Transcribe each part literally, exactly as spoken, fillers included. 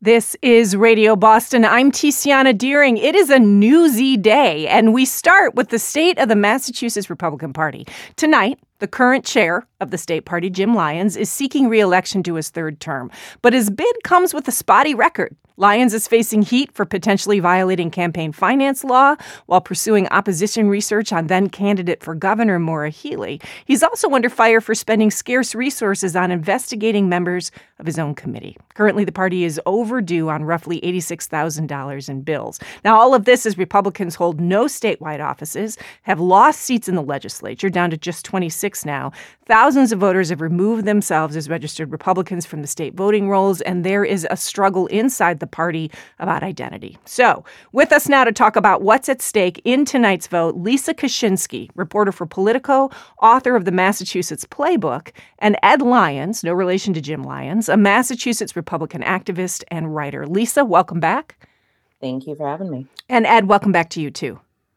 This is Radio Boston. I'm Tiziana Deering. It is a newsy day, and we start with the state of the Massachusetts Republican Party. Tonight, the current chair of the state party, Jim Lyons, is seeking re-election to his third term. But his bid comes with a spotty record. Lyons is facing heat for potentially violating campaign finance law while pursuing opposition research on then-candidate for governor Maura Healey. He's also under fire for spending scarce resources on investigating members of his own committee. Currently, the party is overdue on roughly eighty-six thousand dollars in bills. Now, all of this as Republicans hold no statewide offices, have lost seats in the legislature, down to just twenty-six now. Thousands of voters have removed themselves as registered Republicans from the state voting rolls, and there is a struggle inside the party about identity. So, with us now to talk about what's at stake in tonight's vote, Lisa Kaczynski, reporter for Politico, author of the Massachusetts Playbook, and Ed Lyons, no relation to Jim Lyons, a Massachusetts Republican activist and writer. Lisa, welcome back. Thank you for having me. And Ed, welcome back to you too.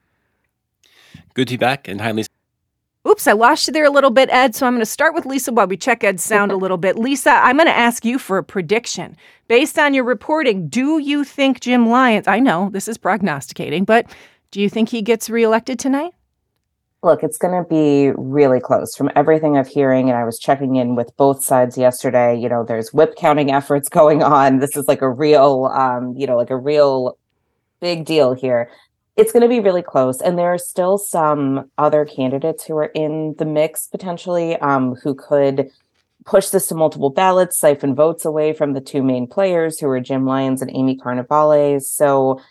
Good to be back, and hi, Lisa. Oops, I lost you there a little bit, Ed, so I'm going to start with Lisa while we check Ed's sound a little bit. Lisa, I'm going to ask you for a prediction. Based on your reporting, do you think Jim Lyons, I know this is prognosticating, but do you think he gets reelected tonight? Look, it's going to be really close. From everything I'm hearing, and I was checking in with both sides yesterday, you know, there's whip counting efforts going on. This is like a real, um, you know, like a real big deal here. It's going to be really close. And there are still some other candidates who are in the mix potentially um, who could push this to multiple ballots, siphon votes away from the two main players who are Jim Lyons and Amy Carnevale. So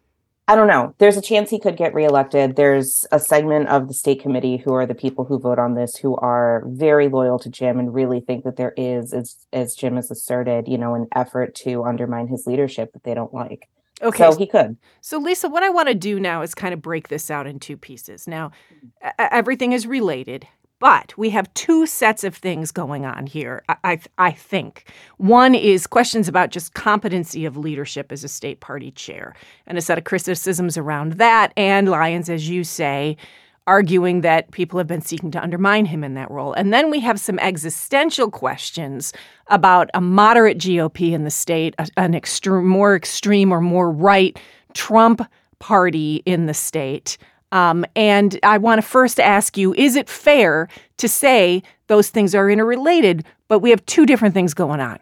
I don't know. There's a chance he could get reelected. There's a segment of the state committee who are the people who vote on this who are very loyal to Jim and really think that there is, as, as Jim has asserted, you know, an effort to undermine his leadership that they don't like. Okay. So he could. So, Lisa, what I want to do now is kind of break this out in two pieces. Now, everything is related, but we have two sets of things going on here, I, I, I think. One is questions about just competency of leadership as a state party chair, and a set of criticisms around that, and Lyons, as you say, arguing that people have been seeking to undermine him in that role. And then we have some existential questions about a moderate G O P in the state, an extreme, more extreme or more right Trump party in the state. Um, and I want to first ask you, is it fair to say those things are interrelated, but we have two different things going on?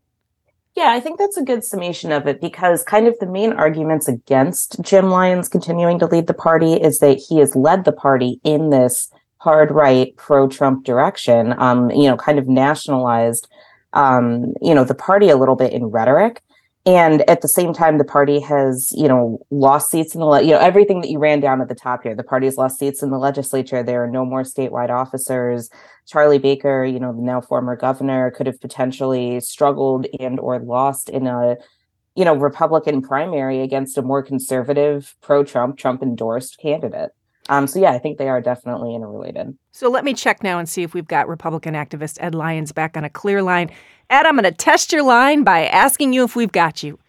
Yeah, I think that's a good summation of it because kind of the main arguments against Jim Lyons continuing to lead the party is that he has led the party in this hard right pro-Trump direction, um, you know, kind of nationalized, um, you know, the party a little bit in rhetoric. And at the same time, the party has, you know, lost seats in the, le- you know, everything that you ran down at the top here. The party has lost seats in the legislature. There are no more statewide officers. Charlie Baker, you know, the now former governor, could have potentially struggled and or lost in a, you know, Republican primary against a more conservative, pro-Trump, Trump-endorsed candidate. Um, so, yeah, I think they are definitely interrelated. So let me check now and see if we've got Republican activist Ed Lyons back on a clear line. Ed, I'm going to test your line by asking you if we've got you.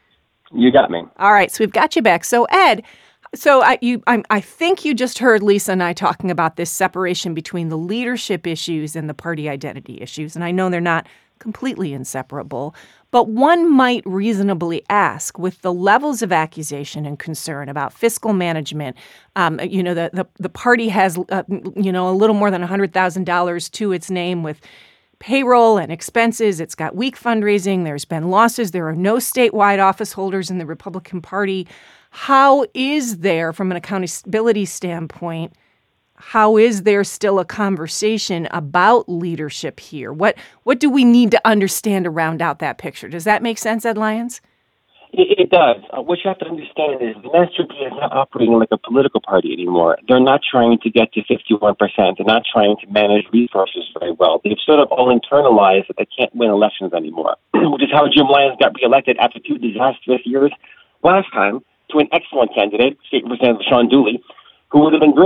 You got me. All right, so we've got you back. So, Ed, so I, you, I, I think you just heard Lisa and I talking about this separation between the leadership issues and the party identity issues. And I know they're not completely inseparable, but one might reasonably ask, with the levels of accusation and concern about fiscal management, um, you know, the, the, the party has, uh, you know, a little more than one hundred thousand dollars to its name with payroll and expenses. It's got weak fundraising. There's been losses. There are no statewide office holders in the Republican Party. How is there, from an accountability standpoint, how is there still a conversation about leadership here? What what do we need to understand to round out that picture? Does that make sense, Ed Lyons? It, it does. Uh, what you have to understand is the Master P is not operating like a political party anymore. They're not trying to get to fifty-one percent. They're not trying to manage resources very well. They've sort of all internalized that they can't win elections anymore, which is how Jim Lyons got reelected after two disastrous years last time to an excellent candidate, State Representative Sean Dooley, who would have been great.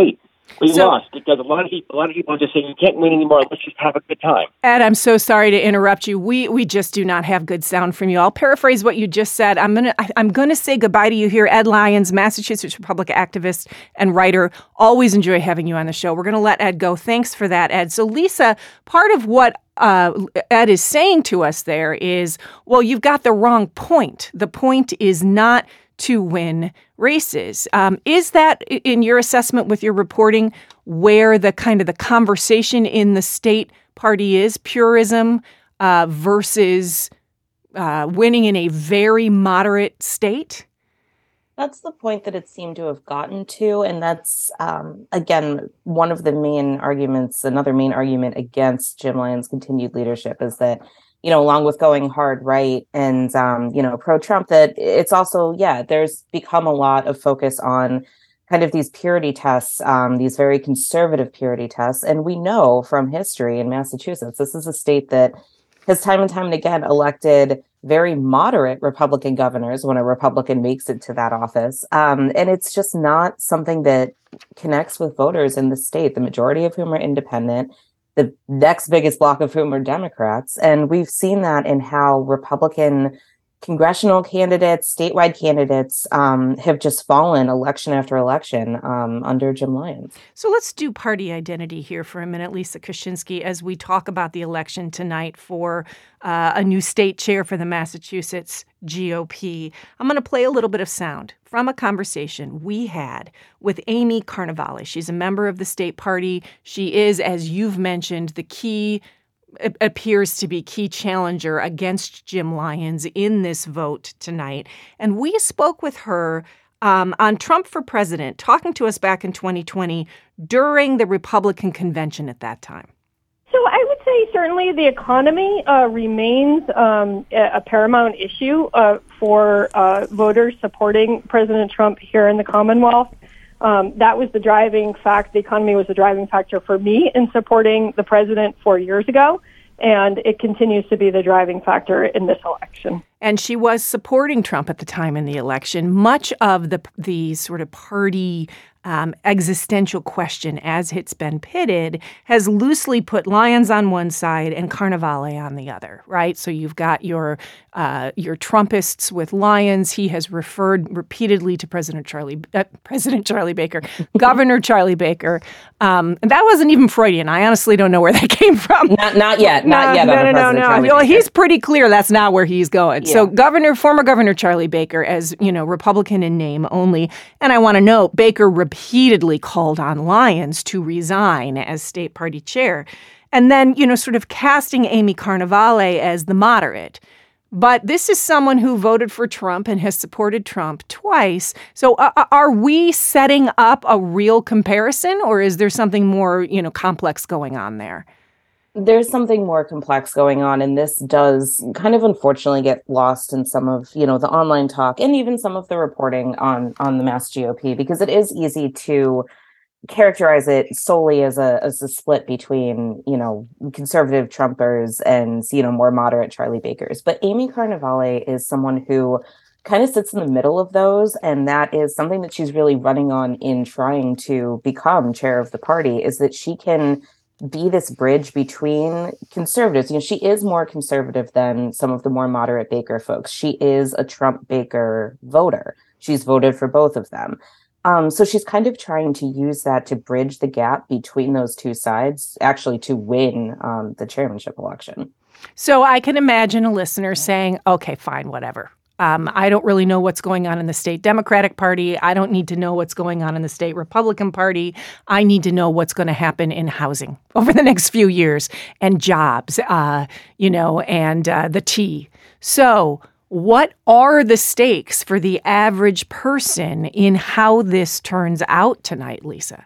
We So- lost because a lot of people, a lot of people are just saying you can't win anymore. Let's just have a good time. Ed, I'm so sorry to interrupt you. We we just do not have good sound from you. I'll paraphrase what you just said. I'm gonna I, I'm gonna say goodbye to you here, Ed Lyons, Massachusetts Republican activist and writer. Always enjoy having you on the show. We're gonna let Ed go. Thanks for that, Ed. So, Lisa, part of what uh, Ed is saying to us there is, well, you've got the wrong point. The point is not to win races. Um, is that, in your assessment with your reporting, where the kind of the conversation in the state party is? Purism uh, versus uh, winning in a very moderate state? That's the point that it seemed to have gotten to. And that's, um, again, one of the main arguments, another main argument against Jim Lyons' continued leadership is that, you know, along with going hard right and, um, you know, pro-Trump, that it's also, yeah, there's become a lot of focus on kind of these purity tests, um, these very conservative purity tests. And we know from history in Massachusetts, this is a state that has time and time and again elected very moderate Republican governors when a Republican makes it to that office. Um, and it's just not something that connects with voters in the state, the majority of whom are independent, the next biggest block of whom are Democrats. And we've seen that in how Republican congressional candidates, statewide candidates um, have just fallen election after election um, under Jim Lyons. So let's do party identity here for a minute, Lisa Kaczynski, as we talk about the election tonight for uh, a new state chair for the Massachusetts G O P. I'm going to play a little bit of sound from a conversation we had with Amy Carnevale. She's a member of the state party. She is, as you've mentioned, the key It appears to be key challenger against Jim Lyons in this vote tonight. And we spoke with her um, on Trump for president, talking to us back in twenty twenty during the Republican convention at that time. So I would say certainly the economy uh, remains um, a paramount issue uh, for uh, voters supporting President Trump here in the Commonwealth. Um, that was the driving fact. The economy was the driving factor for me in supporting the president four years ago, and it continues to be the driving factor in this election. And she was supporting Trump at the time in the election. Much of the the sort of party um, existential question, as it's been pitted, has loosely put Lyons on one side and Carnevale on the other, right? So you've got your uh, your Trumpists with Lyons. He has referred repeatedly to President Charlie uh, President Charlie Baker, Governor Charlie Baker. Um, and that wasn't even Freudian. I honestly don't know where that came from. Not, not yet. Not no, yet. No, no, no, no. no. Well, he's pretty clear that's not where he's going. Yeah. So Governor, former Governor Charlie Baker, as you know, Republican in name only. And I want to note, Baker repeatedly called on Lyons to resign as state party chair. And then, you know, sort of casting Amy Carnevale as the moderate. But this is someone who voted for Trump and has supported Trump twice. So uh, are we setting up a real comparison, or is there something more, you know, complex going on there? There's something more complex going on, and this does kind of unfortunately get lost in some of, you know, the online talk and even some of the reporting on on the Mass G O P, because it is easy to characterize it solely as a as a split between, you know, conservative Trumpers and, you know, more moderate Charlie Bakers. But Amy Carnevale is someone who kind of sits in the middle of those, and that is something that she's really running on in trying to become chair of the party, is that she can be this bridge between conservatives. You know, she is more conservative than some of the more moderate Baker folks. She is a Trump Baker voter. She's voted for both of them. Um, so she's kind of trying to use that to bridge the gap between those two sides, actually to win um, the chairmanship election. So I can imagine a listener saying, okay, fine, whatever. Um, I don't really know what's going on in the state Democratic Party. I don't need to know what's going on in the state Republican Party. I need to know what's going to happen in housing over the next few years and jobs, uh, you know, and uh, the T. So what are the stakes for the average person in how this turns out tonight, Lisa?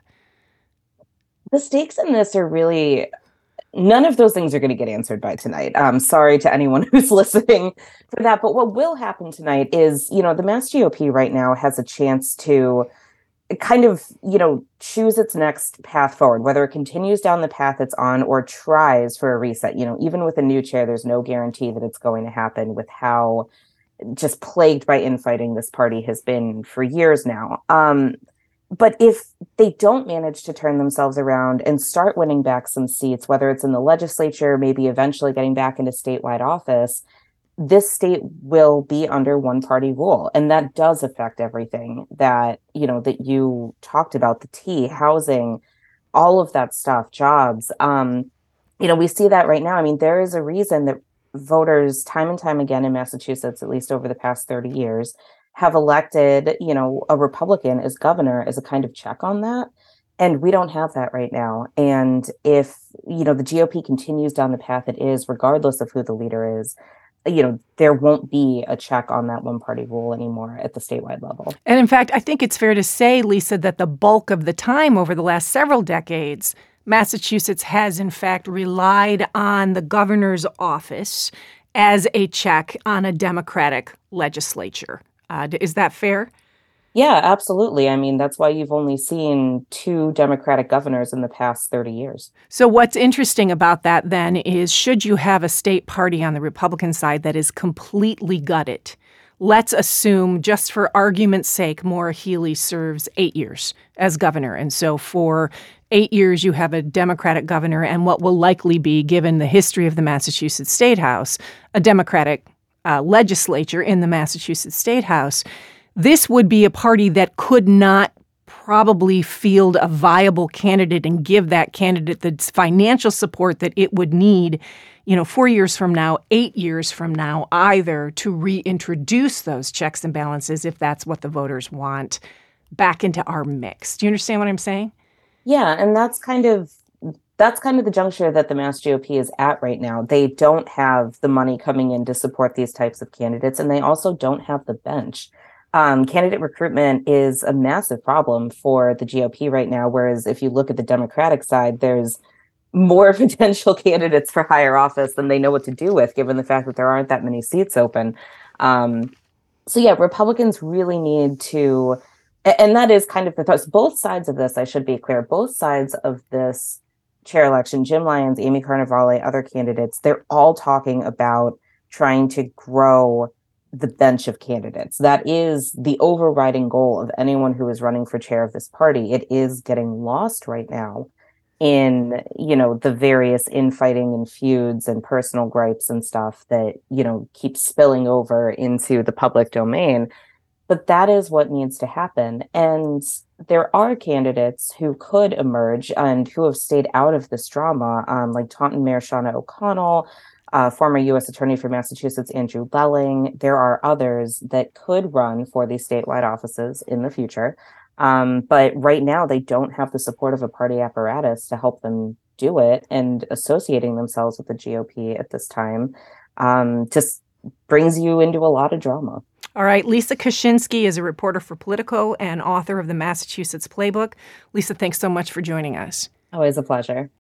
The stakes in this are really... None of those things are going to get answered by tonight. Um, sorry to anyone who's listening for that. But what will happen tonight is, you know, the Mass G O P right now has a chance to kind of, you know, choose its next path forward, whether it continues down the path it's on or tries for a reset. You know, even with a new chair, there's no guarantee that it's going to happen with how just plagued by infighting this party has been for years now. Um, But if they don't manage to turn themselves around and start winning back some seats, whether it's in the legislature, maybe eventually getting back into statewide office, this state will be under one party rule. And that does affect everything that, you know, that you talked about, the T, housing, all of that stuff, jobs. Um, you know, we see that right now. I mean, there is a reason that voters time and time again in Massachusetts, at least over the past thirty years, have elected, you know, a Republican as governor as a kind of check on that. And we don't have that right now. And if, you know, the G O P continues down the path it is, regardless of who the leader is, you know, there won't be a check on that one party rule anymore at the statewide level. And in fact, I think it's fair to say, Lisa, that the bulk of the time over the last several decades, Massachusetts has in fact relied on the governor's office as a check on a Democratic legislature. Uh, is that fair? Yeah, absolutely. I mean, that's why you've only seen two Democratic governors in the past thirty years. So what's interesting about that then is, should you have a state party on the Republican side that is completely gutted, let's assume, just for argument's sake, Maura Healey serves eight years as governor. And so for eight years, you have a Democratic governor and what will likely be, given the history of the Massachusetts State House, a Democratic uh, legislature in the Massachusetts State House. This would be a party that could not probably field a viable candidate and give that candidate the financial support that it would need, you know, four years from now, eight years from now, either, to reintroduce those checks and balances, if that's what the voters want, back into our mix. Do you understand what I'm saying? Yeah, and that's kind of that's kind of the juncture that the Mass G O P is at right now. They don't have the money coming in to support these types of candidates, and they also don't have the bench. Um, candidate recruitment is a massive problem for the G O P right now, whereas if you look at the Democratic side, there's more potential candidates for higher office than they know what to do with, given the fact that there aren't that many seats open. Um, so yeah, Republicans really need to, and that is kind of the thoughts. Both sides of this, I should be clear, both sides of this chair election, Jim Lyons, Amy Carnevale, other candidates, they're all talking about trying to grow the bench of candidates. That is the overriding goal of anyone who is running for chair of this party. It is getting lost right now in, you know, the various infighting and feuds and personal gripes and stuff that, you know, keep spilling over into the public domain. But that is what needs to happen. And there are candidates who could emerge and who have stayed out of this drama, um, like Taunton Mayor Shauna O'Connell, Uh, former U S Attorney for Massachusetts, Andrew Lelling. There are others that could run for these statewide offices in the future. Um, but right now, they don't have the support of a party apparatus to help them do it. And associating themselves with the G O P at this time um, just brings you into a lot of drama. All right. Lisa Kaczynski is a reporter for Politico and author of the Massachusetts Playbook. Lisa, thanks so much for joining us. Always a pleasure.